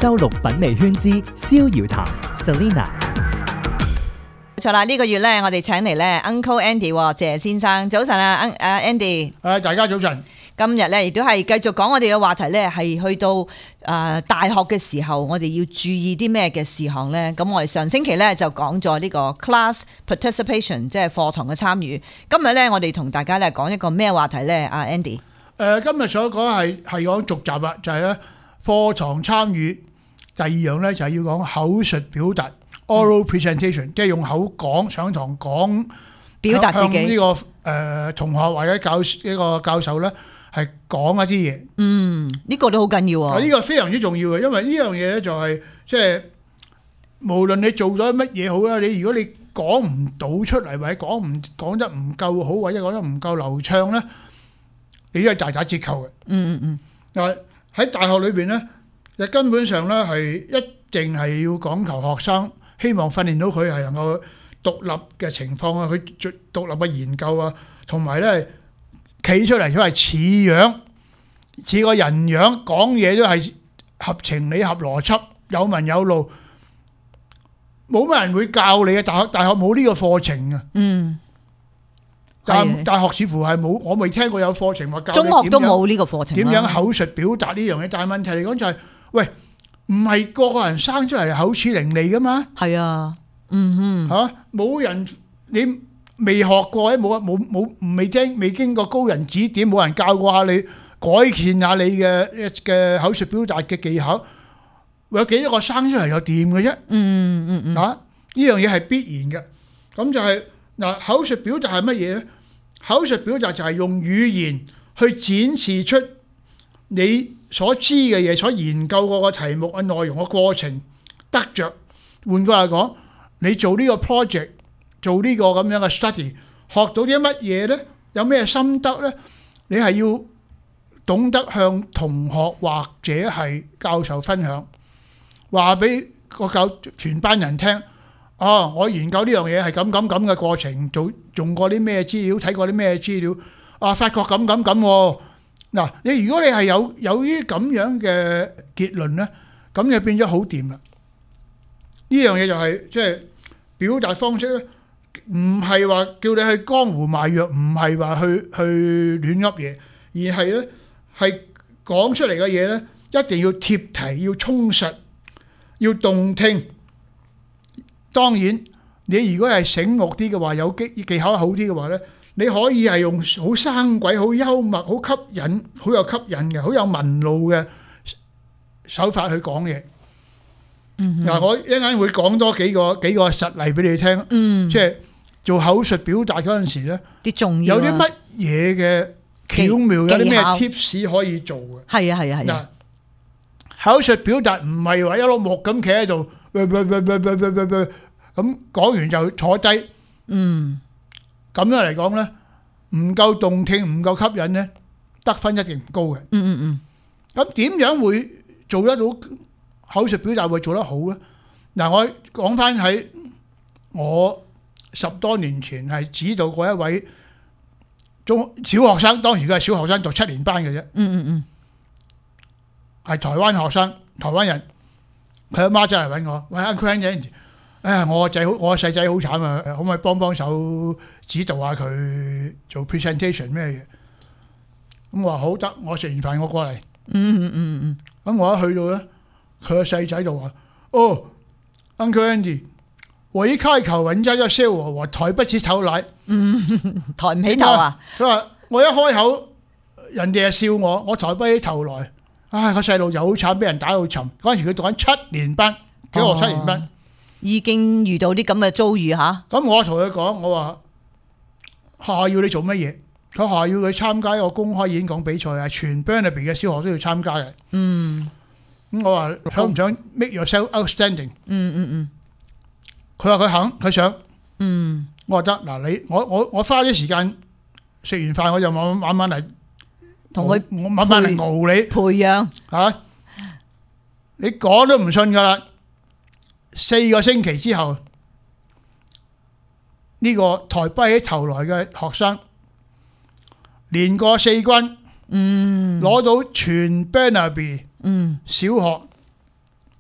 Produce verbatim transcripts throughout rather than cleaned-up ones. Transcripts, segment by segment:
周六品味圈之逍遙談 Selina。 冇錯啦，呢個月咧，我哋請嚟咧 Uncle Andy 謝先生，早晨啊，阿 Andy。 誒，大家早晨。 今日咧亦都係繼續講我哋嘅話題咧，係去到誒、呃、大學嘅時候，我哋要注意啲咩嘅事項咧？咁我哋上星期咧就講咗呢個 class participation， 即係課堂嘅參與。今日咧我哋同大家咧講一個咩話題咧？阿 Andy。 誒，今日所講係係講續集啦，就係咧課堂參與。第二樣咧就係要講口述表達 oral presentation，、嗯、即係用口講上堂講表達自己。 向呢、這個誒、呃、同學或者教呢個教授咧係講一啲嘢。 嗯，呢、這個都好緊要啊！ 呢、這個非常之重要嘅，因為呢樣嘢咧就係即係無論你做咗乜嘢好啦，你如果你講唔到出嚟，或者講唔講得唔夠好，或者講得唔夠流暢咧，你都係大打折扣嘅。 嗯嗯嗯。 但係喺大學裏邊咧，就根本上咧係一定係要講求學生，希望訓練到佢係能夠獨立嘅情況啊，佢獨立嘅研究啊，同埋咧企出嚟佢係似樣，似個人樣，講嘢都係合情理、合邏輯、有文有路，冇乜人會教你嘅。大學大學冇呢個課程啊。嗯。但大學似乎係冇，我未聽過有課程話教你點樣。 中學都冇呢個課程。點樣口述表達呢樣嘢？但係問題嚟講就係、是，喂，唔係個個人生出嚟口齒伶俐噶嘛？係啊，嗯哼，嚇冇人你未學過，冇冇冇未經未經過高人指點，冇人教過下你改善下你嘅嘅口述表達嘅技巧，有幾多個生出嚟又掂嘅啫？嗯嗯嗯，嚇呢樣嘢係必然嘅。咁就係、是、嗱，口述表達係乜嘢咧？口述表達就係用語言去展示出你所知嘅嘢，所研究過個題目嘅內容嘅過程得着。換句話講，你做呢個 project， 做呢個咁樣嘅 study， 學到啲乜嘢呢？有咩心得呢？你係要懂得向同學或者係教授分享，話俾個教全班人聽。哦，我研究呢樣嘢係咁咁咁嘅過程，做用過啲咩資料，睇過啲咩資料，啊，發覺咁咁咁喎。嗱，你如果你係有有啲咁樣嘅結論咧，咁就變咗好掂啦。呢樣嘢就係即係表達方式咧，唔係話叫你去江湖賣藥，唔係話去去亂噏嘢，而係咧係講出嚟嘅嘢咧，一定要貼題，要充實，要動聽。當然，你如果係醒目啲嘅話，有技技巧好啲嘅話咧，你可以係用好生鬼、好幽默、好吸引、好有吸引嘅、好有文路嘅手法去講嘢。嗱、嗯，我一陣間會講多幾個幾個實例俾你聽。嗯，即係做口述表達嗰陣時咧，啲重要有啲乜嘢嘅巧妙，有啲咩 tips 可以做嘅。係啊，係啊，係啊。嗱，口述表達唔係話一碌木咁企喺度。咁講完就坐低，嗯，咁樣嚟講咧，唔夠動聽，唔夠吸引咧，得分一定唔高嘅。嗯嗯嗯。咁點樣會做得到口述表達會做得好咧？嗱，我講翻喺我十多年前係指導過一位中小學生，當時佢係小學生讀七年班嘅啫。嗯嗯嗯。係台灣學生，台灣人。佢阿媽真係揾我，喂 Uncle Andy，哎呀，我個仔好，我個細仔好慘啊，可唔可以幫幫手指導下佢做 presentation 咩嘢？咁我話好得，我食完飯我過嚟。嗯嗯嗯嗯。咁我一去到咧，佢個細仔就話：哦 ，Uncle Andy，我一開口人家就笑我，我抬不起頭來。嗯，抬唔起頭啊？佢話我一開口，人哋就笑我，我抬不起頭來。唉，個細路又好慘，俾人打到沉。嗰陣時佢讀緊七年班，小學七年班，哦、已經遇到啲咁嘅遭遇吓。咁我同佢講，我話學校要你做乜嘢？佢學校要佢參加一個公開演講比賽啊，全 Burnaby 嘅小學都要參加嘅。嗯，咁我話想唔想 make yourself outstanding？嗯嗯嗯。佢話佢肯，佢想。嗯。我話得嗱，你我我我花啲時間食完飯，我就慢慢慢慢嚟。同佢我慢慢嚟熬你培養嚇，你講都唔信噶啦！四個星期之後，呢個抬不起頭來嘅學生，連過四關，嗯，攞到全 Burnaby 嗯小學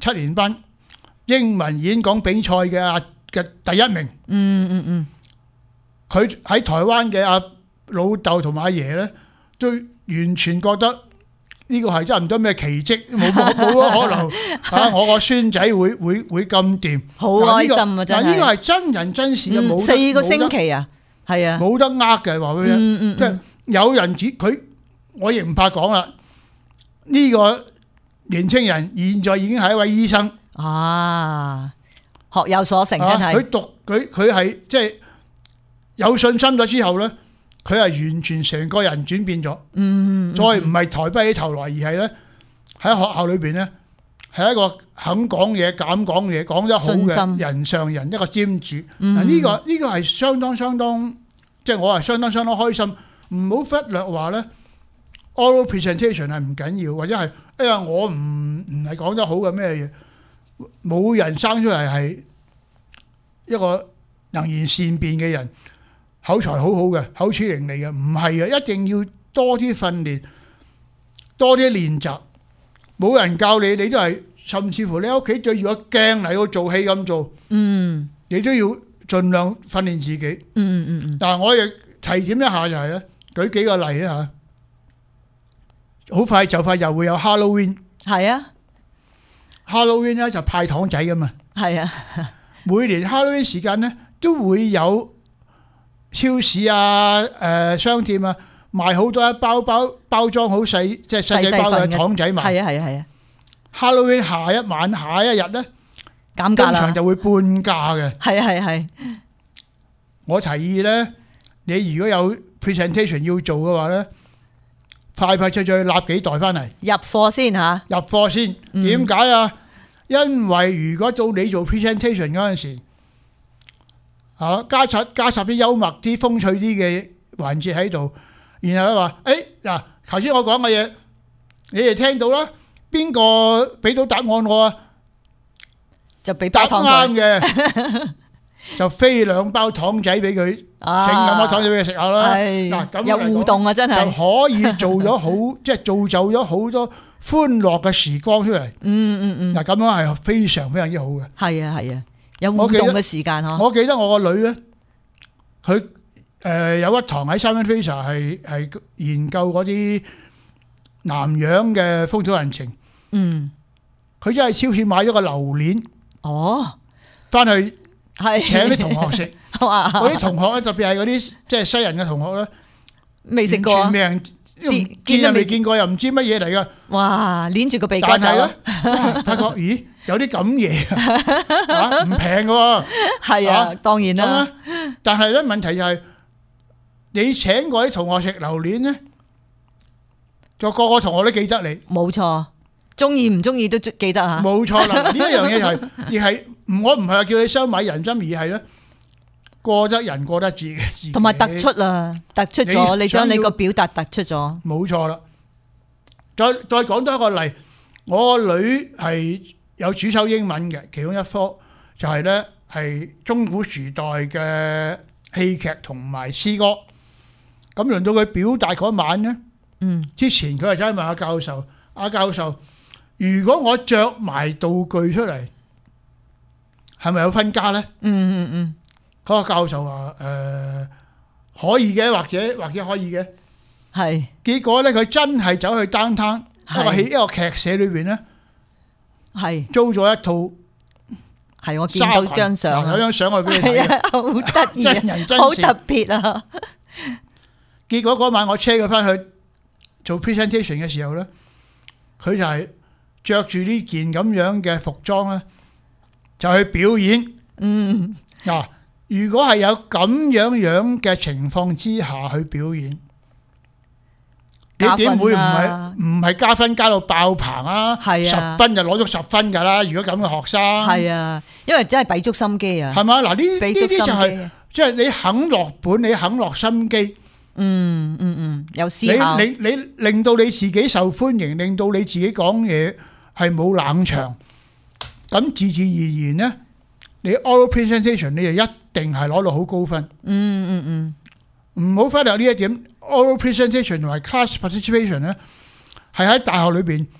七年班英文演講比賽嘅啊嘅第一名。 嗯嗯嗯， 佢喺台灣嘅阿老豆同埋阿爺咧，都完全覺得呢個係真唔得咩奇蹟，冇冇冇可能啊！我個孫仔會會會咁掂， 好開心啊！真係呢個係真人真事嘅，冇四個星期啊，係啊， 冇得呃嘅話俾你聽，即係有人指佢，我亦唔怕講啦。呢個年青人現在已經係一位醫生啊，學有所成真係。 佢讀佢佢係即係有信心咗之後咧。佢係完全成個人轉變咗，嗯，再唔係抬不起頭來，而係咧喺學校裏邊咧係一個肯講嘢、敢講嘢、講得好嘅人上人，一個尖主。嗱、嗯，呢個呢個係相當相當，即係我係相當相當開心。唔好忽略話咧 ，oral presentation 係唔緊要，或者係哎呀我唔唔係講得好嘅咩嘢，冇人生出嚟係一個能言善辯嘅人。口才好好嘅，口齒伶俐嘅，唔係嘅，一定要多啲訓練，多啲練習。冇人教你，你都係，甚至乎你喺屋企對住個鏡嚟到做戲咁做，嗯，你都要盡量訓練自己。嗯嗯嗯。但係我亦提點一下就係咧，舉幾個例啊嚇。好快就快又會有 Halloween。係啊。Halloween 咧就派糖仔噶嘛。係啊。每年 Halloween 時間咧都會有。超市啊，誒、呃、商店啊，賣好多一包包包裝好細，即係細細包嘅糖仔賣。係啊係啊係啊。Halloween 下一晚下一日咧，減價啦，通常就會半價嘅。係啊係啊係。我提議咧，你如果有 presentation 要做嘅話咧，快快脆脆立幾袋翻嚟入貨先嚇。入貨先，點解啊？嗯、因為如果到你做 presentation 嗰陣時。啊！加插加插啲幽默啲、風趣啲嘅環節喺度，然後咧話：誒嗱，頭先我講嘅嘢，你哋聽到啦，邊個俾到答案我啊？就俾答啱嘅，就飛兩包糖仔俾佢，整兩包糖仔俾佢食下啦。嗱，咁有互動啊，真係就可以做咗好，即係造就咗好多歡樂嘅時光出嚟。嗯嗯嗯。嗱，咁樣係非常非常之好嘅。係啊係啊。有互動嘅時間嗬，我記得我個女咧，佢誒、呃、有一堂喺 Simon Fraser 係係研究嗰啲南洋嘅風土人情。嗯，佢真係超市買咗個榴蓮，哦，翻去係請啲同學食。嗰啲同學咧，特別係嗰啲即係西人嘅同學咧，未食過，全命見都未見過，又唔知乜嘢嚟噶。哇！捏住個鼻哥走，但係咧，發覺咦？有啲咁嘢啊，唔平嘅喎。係啊，當然啦。但係咧，問題就係你請過啲同學食榴蓮咧，就個個同學都記得你。冇錯，中意唔中意都記得嚇。冇錯啦，呢一樣嘢係亦係，我唔係話叫你收買人心，而係咧過得人過得自己，同埋突出啦，突出咗，你將你個表達突出咗。冇錯啦。再再講多一個例，我個女係有主修英文嘅，其中一科就係咧係中古時代嘅戲劇同埋詩歌。咁輪到佢表達嗰晚咧，嗯，之前佢係真係問阿教授，阿教授，如果我著埋道具出嚟，係咪有分加咧？嗯嗯嗯，嗰個教授話誒可以嘅，或者或者可以嘅，係。結果咧，佢真係走去 downtown一個戲一個劇社裏邊咧。係租咗一套，係我見到張相，有張相我俾你睇，好得意，真人真事，好特別啊！結果嗰晚我車佢翻去做 presentation 嘅時候咧，佢就係着住呢件咁樣嘅服裝咧，就去表演。嗯，嗱，如果係有咁樣樣嘅情況之下去表演。你點會唔係唔係加分加到爆棚啊？係啊，十分就攞咗十分㗎啦！如果咁嘅學生係啊，因為真係俾足心機啊。係嘛？嗱，呢呢啲就係即係你肯落本，你肯落心機。嗯嗯嗯，有思考。你你你令到你自己受歡迎，令到你自己講嘢係冇冷場，咁自自然然咧，你 oral presentation 你就一定係攞到好高分。嗯嗯嗯，唔好忽略呢一點。Oral presentation 同埋 class participation 咧，係喺大學裏邊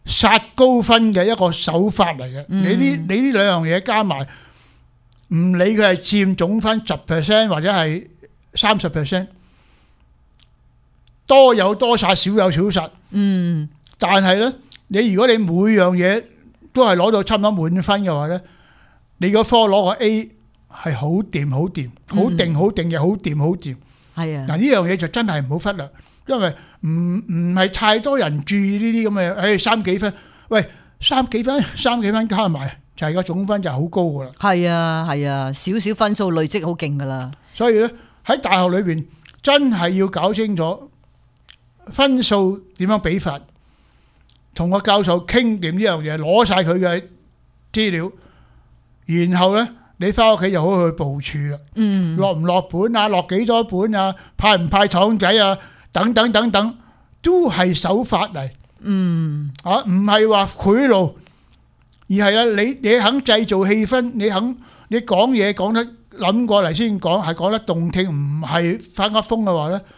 殺高分嘅一個手法嚟嘅。你呢你呢兩樣嘢加埋，唔理佢係佔總分十 percent 或者係三十 percent， 多有多殺，少有少殺。嗯，但係咧，你如果你每樣嘢都係攞到差唔多滿分嘅話咧，你嗰科攞個 A 係好掂好掂，好定好定又好掂好掂。係啊，嗱呢樣嘢就真係唔好忽略，因為唔唔係太多人注意呢啲咁嘅，誒三幾分，喂三幾分三幾分加埋就係個總分就好高噶啦。係啊係啊，少少分數累積好勁噶啦。所以咧喺大學裏邊真係要搞清楚分數點樣比法，同個教授傾掂呢樣嘢，攞晒佢嘅資料，然後咧你翻屋企就好去部署啦。嗯，落唔落本啊，落幾多本啊，派唔派糖仔啊，等等等等，都係手法嚟。嗯，啊，唔係話賄賂，而係啊，你你肯製造氣氛，你肯你講嘢講得諗過嚟先講，係講得動聽，唔係發噏風嘅話咧，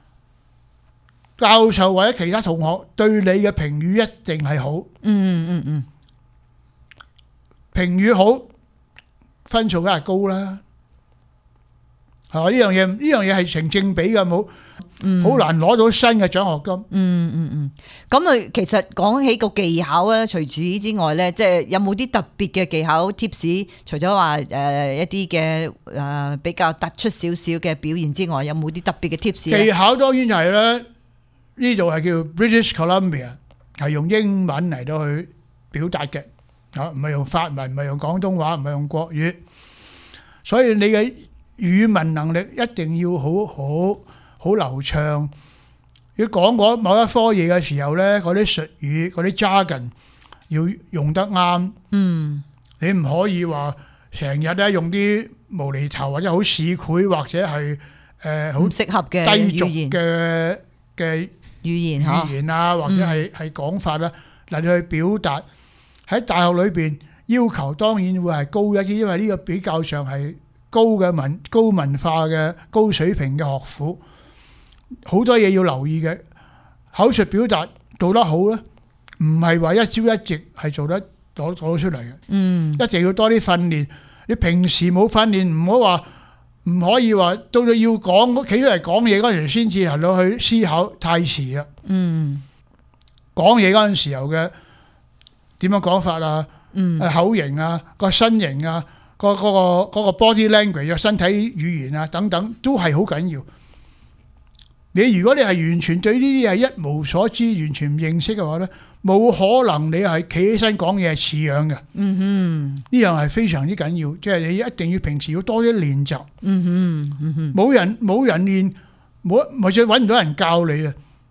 教授或者其他同學對你嘅評語一定係好。嗯嗯嗯，評語好，分數梗係高啦，係嘛？呢樣嘢呢樣嘢係成正比嘅，冇好難攞到新嘅獎學金。嗯嗯嗯。咁啊，其實講起個技巧咧，除此之外咧，即係有冇啲特別嘅技巧 tips？除咗話誒一啲嘅誒比較突出少少嘅表現之外，有冇啲特別嘅 tips？技巧當然就係咧，呢度係叫 British Columbia， 係用英文嚟到去表達嘅。啊，唔係用法文，唔係用廣東話，唔係用國語，所以你嘅語文能力一定要好好好流暢。要講嗰某一科嘢嘅時候咧，嗰啲術語、嗰啲 jargon 要用得啱。嗯，你唔可以話成日咧用啲無厘頭或者好市儈或者係誒好唔適合嘅低俗嘅嘅語言語言啊，或者係係講法啦嚟到去表達。喺大學裏邊要求當然會係高一啲，因為呢個比較上係高嘅文高文化嘅高水平嘅學府，好多嘢要留意嘅。口述表達做得好咧，唔係話一朝一夕係做得攞攞出嚟嘅。嗯，一定要多啲訓練。你平時冇訓練，唔好話唔可以話到到要講企出嚟講嘢嗰陣時先至行到去思考，太遲啦。嗯，講嘢嗰陣時候嘅。點樣講法啊？嗯，口型啊，個身形啊，個嗰個嗰個 body language 嘅身體語言啊，等等都係好緊要。你如果你係完全對呢啲係一無所知，完全唔認識嘅話咧，冇可能你係企起身講嘢係似樣嘅。嗯哼，呢樣係非常之緊要，即係你一定要平時要多啲練習。嗯哼，嗯哼，冇人冇人練，冇或者揾唔到人教你啊。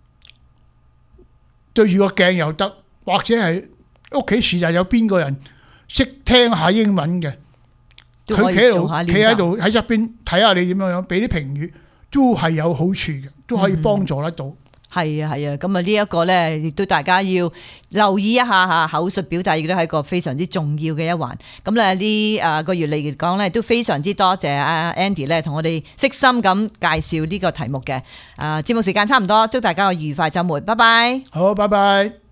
對住個鏡又得，或者係。屋企時日有邊個人識聽下英文嘅？佢企喺度，企喺度喺側邊睇下你點樣樣，俾啲評語都係有好處嘅，都可以幫助得到。係啊係啊，咁啊呢一個咧，亦都大家要留意一下嚇，口述表達亦都係一個非常之重要嘅一環。咁咧呢啊個月嚟講咧，都非常之多謝阿 Andy 咧，同我哋悉心咁介紹呢個題目嘅。啊節目時間差唔多，祝大家個愉快週末，拜拜。好，拜拜。